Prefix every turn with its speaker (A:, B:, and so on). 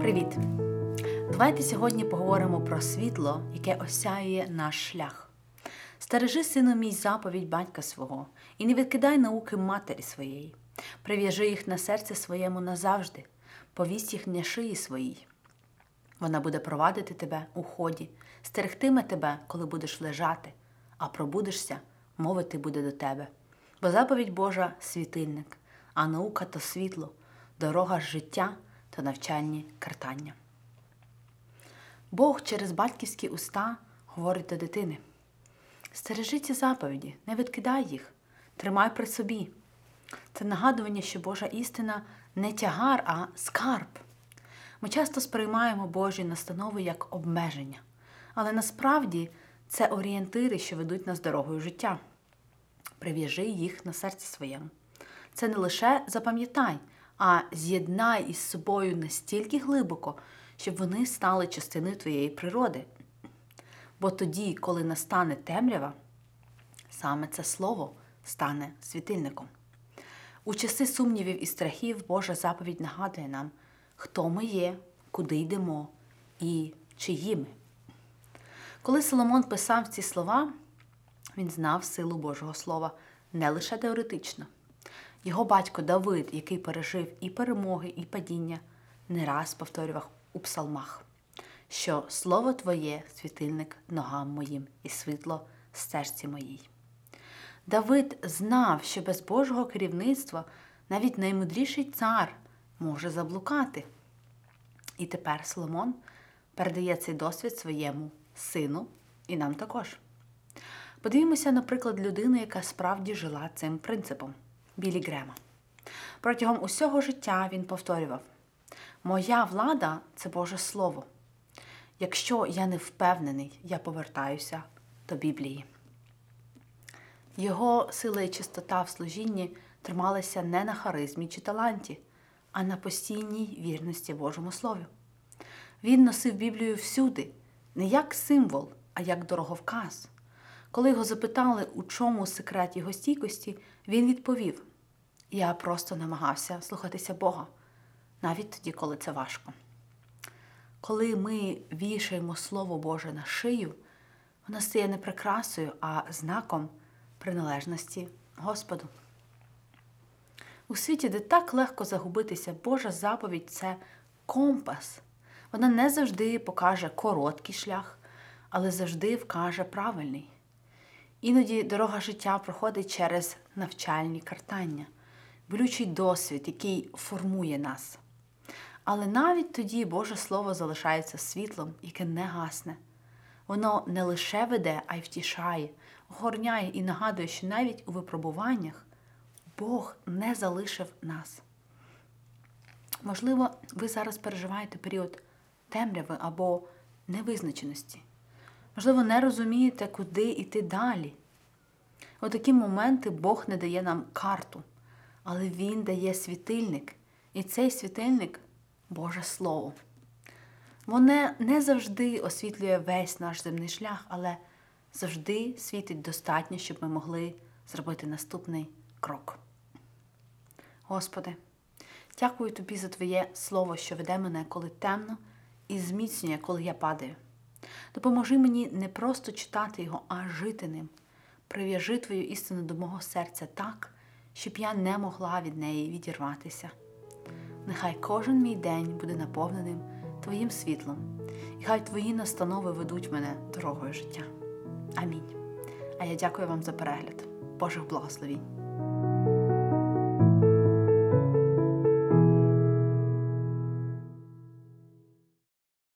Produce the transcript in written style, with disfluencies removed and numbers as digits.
A: Привіт! Давайте сьогодні поговоримо про світло, яке осяює наш шлях. «Стережи, сину мій, заповідь батька свого, і не відкидай науки матері своєї. Прив'яжи їх на серце своєму назавжди, повість їх на шиї своїй. Вона буде провадити тебе у ході, стерегтиме тебе, коли будеш лежати, а пробудешся, мовити буде до тебе. Бо заповідь Божа – світильник, а наука – то світло, дорога життя та навчальні картання». Бог через батьківські уста говорить до дитини: «Стережи ці заповіді, не відкидай їх, тримай при собі». Це нагадування, що Божа істина не тягар, а скарб. Ми часто сприймаємо Божі настанови як обмеження, але насправді це орієнтири, що ведуть нас дорогою життя. Прив'яжи їх на серці своєму. Це не лише запам'ятай, а з'єднай із собою настільки глибоко, щоб вони стали частиною твоєї природи. Бо тоді, коли настане темрява, саме це слово стане світильником. У часи сумнівів і страхів Божа заповідь нагадує нам, хто ми є, куди йдемо і чиї ми. Коли Соломон писав ці слова, він знав силу Божого Слова не лише теоретично. Його батько Давид, який пережив і перемоги, і падіння, не раз повторював у псалмах, що «Слово Твоє – світильник ногам моїм і світло стежці моїй». Давид знав, що без Божого керівництва навіть наймудріший цар може заблукати. І тепер Соломон передає цей досвід своєму сину і нам також. Подивімося, наприклад, людину, яка справді жила цим принципом – Біллі Грема. Протягом усього життя він повторював: «Моя влада – це Боже Слово. Якщо я не впевнений, я повертаюся до Біблії». Його сила і чистота в служінні трималися не на харизмі чи таланті, а на постійній вірності Божому Слову. Він носив Біблію всюди, не як символ, а як дороговказ. Коли його запитали, у чому секрет його стійкості, він відповів: «Я просто намагався слухатися Бога, навіть тоді, коли це важко». Коли ми вішаємо Слово Боже на шию, воно стає не прикрасою, а знаком приналежності Господу. У світі, де так легко загубитися, Божа заповідь – це компас. Вона не завжди покаже короткий шлях, але завжди вкаже правильний. Іноді дорога життя проходить через навчальні картання, болючий досвід, який формує нас. Але навіть тоді Боже Слово залишається світлом, яке не гасне. Воно не лише веде, а й втішає, охороняє і нагадує, що навіть у випробуваннях Бог не залишив нас. Можливо, ви зараз переживаєте період темряви або невизначеності. Можливо, не розумієте, куди йти далі. У такі моменти Бог не дає нам карту, але Він дає світильник. І цей світильник – Боже Слово. Воно не завжди освітлює весь наш земний шлях, але завжди світить достатньо, щоб ми могли зробити наступний крок. Господи, дякую Тобі за Твоє Слово, що веде мене, коли темно, і зміцнює, коли я падаю. Допоможи мені не просто читати його, а жити ним. Прив'яжи Твою істину до мого серця так, щоб я не могла від неї відірватися. Нехай кожен мій день буде наповненим Твоїм світлом, і хай Твої настанови ведуть мене дорогою життя. Амінь. А я дякую вам за перегляд. Божих благословінь.